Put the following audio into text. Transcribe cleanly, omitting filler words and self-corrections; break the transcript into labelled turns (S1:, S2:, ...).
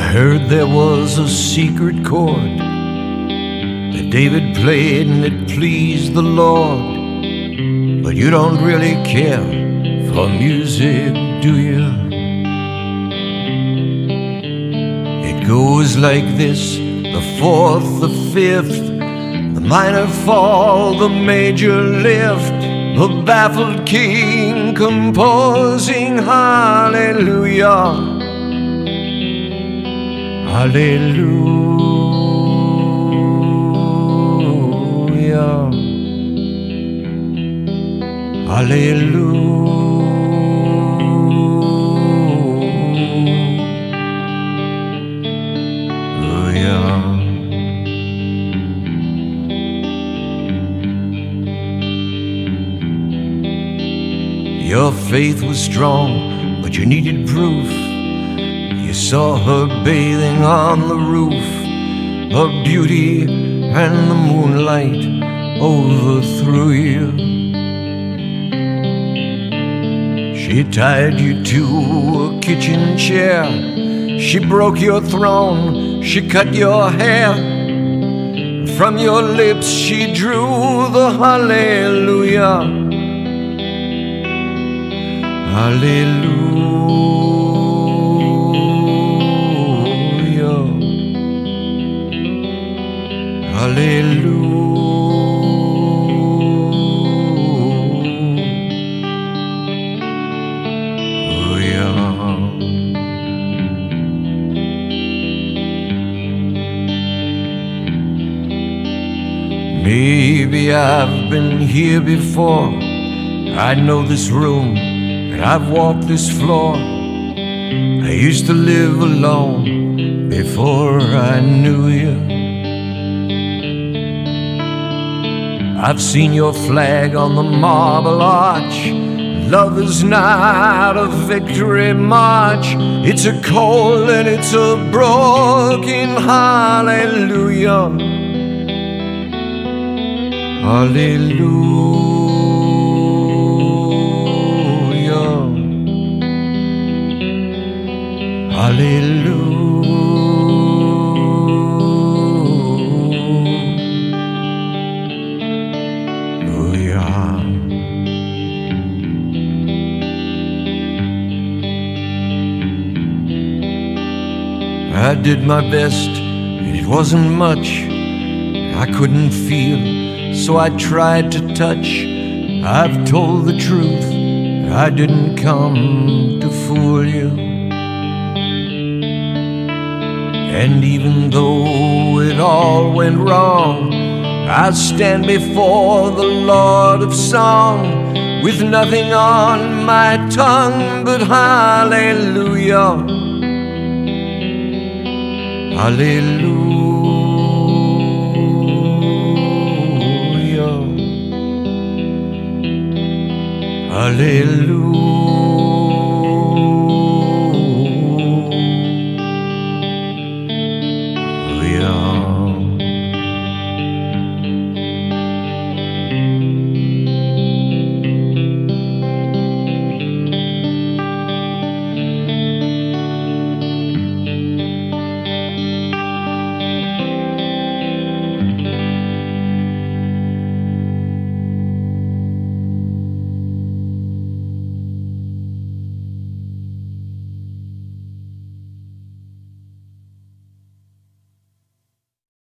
S1: heard there was a secret chord that David played and it pleased the Lord. But you don't really care for music, do you? It goes like this: the fourth, the fifth, the minor fall, the major lift, the baffled king composing hallelujah, hallelujah, hallelujah. Your faith was strong, but you needed proof. You saw her bathing on the roof, her beauty and the moonlight overthrew you. She tied you to a kitchen chair, she broke your throne, she cut your hair. From your lips she drew the hallelujah, hallelujah, hallelujah. Maybe I've been here before, I know this room, and I've walked this floor. I used to live alone before I knew you. I've seen your flag on the marble arch. Love is not a victory march, it's a cold and it's a broken hallelujah, hallelujah, hallelujah. I did my best, and it wasn't much. I couldn't feel, so I tried to touch. I've told the truth, I didn't come to fool you. And even though it all went wrong, I stand before the Lord of song with nothing on my tongue but hallelujah, hallelujah, hallelujah.